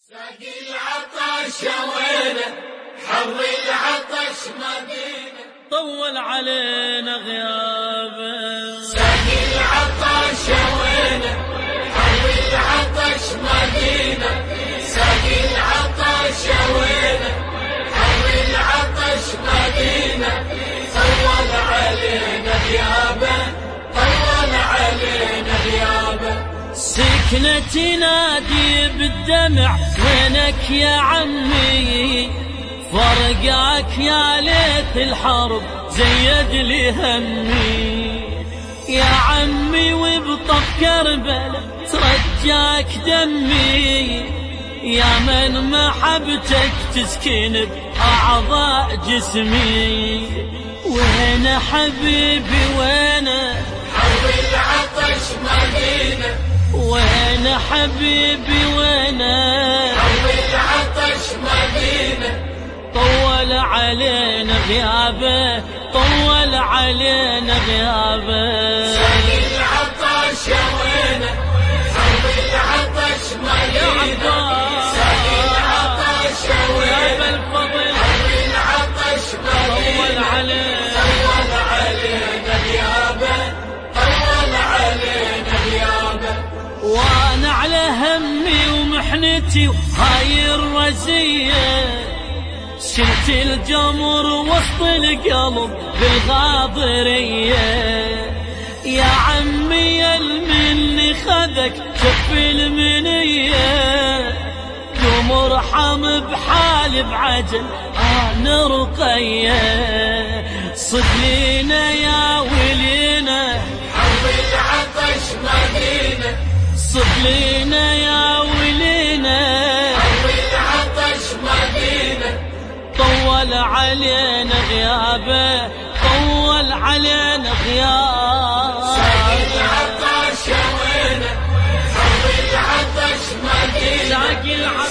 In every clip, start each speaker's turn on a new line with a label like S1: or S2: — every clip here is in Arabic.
S1: ساقي العطش وينه حر العطش مدينه
S2: طول علينا غيابه.
S1: ساقي العطش وينه حر العطش مدينه ساقي العطش وينه حر العطش مدينه طول علينا غيابه طول علينا غيابه.
S2: سكنة تنادي بالدمع وينك يا عمي فرقاك يا ليت الحرب زيد لي همي يا عمي وبطف كربلا ترجاك دمي يا من محبتك تسكن بأعضاء جسمي. وين حبيبي وين
S1: حر العطش مدينه
S2: وين حبيبي وين
S1: حر العطش مدينه
S2: طول علينا غيابه طول علينا غيابه.
S1: ساقي العطش وينه حر العطش مدينه ساقي العطش وينه حر العطش مدينه طول علينا غيابه طول علينا غيابه.
S2: وانا على همي ومحنتي وهاي الرزية شلت الجمر وسط القلب بالغاضرية يا عمي المني خذك شف المنية قوم ارحم بحالي بعجل انا رقية صد لينا يا ولينا
S1: حر العطش مدينه
S2: صد لينا يا ولينا
S1: حر العطش مدينه
S2: طول علينا غيابه طول علينا غيابه.
S1: ساقي العطش وينه حر العطش مدينه
S2: ساقي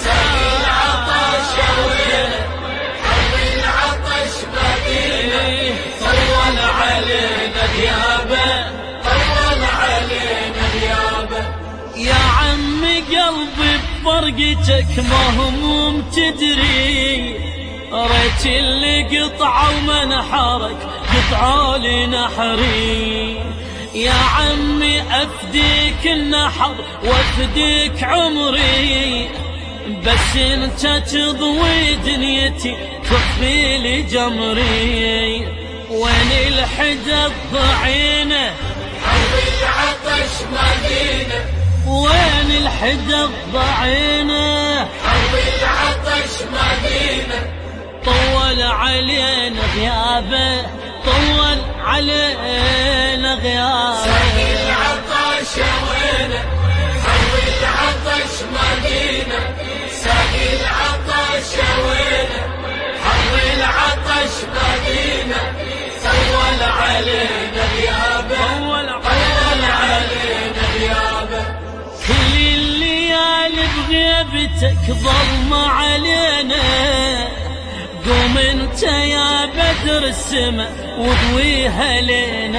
S1: العطش وينه حر العطش مدينه طول علينا غيابه طول علينا غيابه.
S2: يا عمي قلبي بفرقتك مهموم تدري ريت اللي قطعوا منحرك قطعوا لي نحري يا عمي افديك النحر وافديك عمري بس انت تضوي دنيتي تخفي لي جمري. وين الحدى الضعينه
S1: حر العطش مدينه
S2: وين الحدى الضعينه
S1: حر العطش مدينه
S2: طول علينا غيابه طول علينا غيابه.
S1: ساقي العطش وينه حر العطش مدينه ساقي العطش وينه حر العطش مدينه طول علينا غيابه طول علينا غيابه.
S2: كل الليالي بغيبتك ظلمة علينا قوم انت يا بدر السما وضويها لينا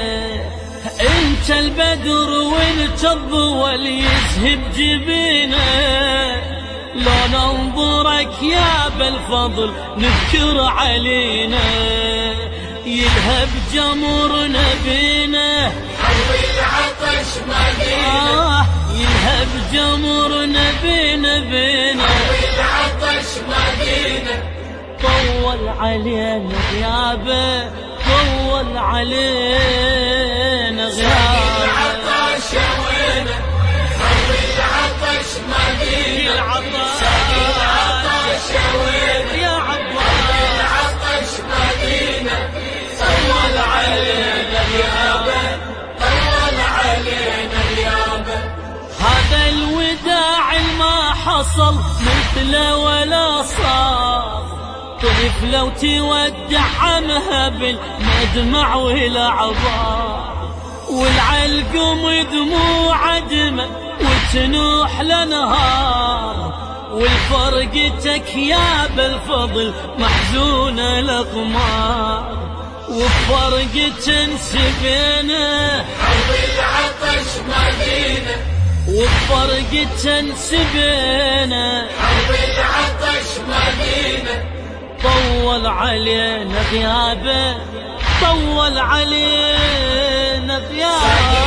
S2: انت البدر وانت الضوى يذهب جبينا لو ننظرك يا بالفضل نذكر علينا يلهب جمرنا بينا
S1: حر العطش مدينه
S2: يلهب جمرنا بينا
S1: حر العطش مدينه
S2: طول علينا غيابه طول علينا
S1: ساقي
S2: غيابه.
S1: العطش وينه حر العطش مدينه ساقي العطش وينه
S2: يا عباس
S1: العطش مدينه طول علينا غيابه طول علينا غيابه.
S2: هذا الوداع ما حصل مثله ولا صار طيف لو تودع عمها بالمدمع والعبار والعلقم دموع دمه وتنوح لنهار والفرقتك يا بالفضل محزونة الأقمار وبفرقة سبينا
S1: حر العطش مدينه
S2: وبفرق تنسبينا
S1: حرب العطش مدينة
S2: طول علينا غيابه طول علينا غيابه